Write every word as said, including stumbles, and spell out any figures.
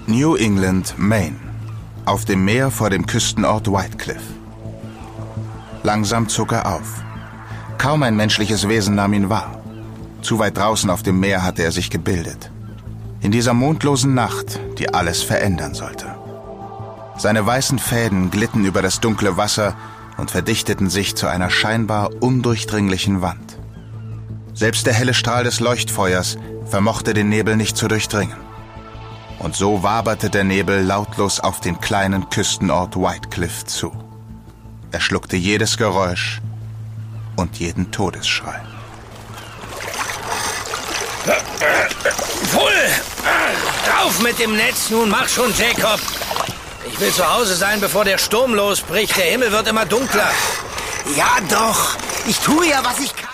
New England, Maine. Auf dem Meer vor dem Küstenort Whitecliff. Langsam zog er auf. Kaum ein menschliches Wesen nahm ihn wahr. Zu weit draußen auf dem Meer hatte er sich gebildet. In dieser mondlosen Nacht, die alles verändern sollte. Seine weißen Fäden glitten über das dunkle Wasser und verdichteten sich zu einer scheinbar undurchdringlichen Wand. Selbst der helle Strahl des Leuchtfeuers vermochte den Nebel nicht zu durchdringen. Und so waberte der Nebel lautlos auf den kleinen Küstenort Whitecliff zu. Er schluckte jedes Geräusch und jeden Todesschrei. Pull! Drauf mit dem Netz, nun mach schon, Jacob! Ich will zu Hause sein, bevor der Sturm losbricht. Der Himmel wird immer dunkler. Ja doch, ich tue ja, was ich kann.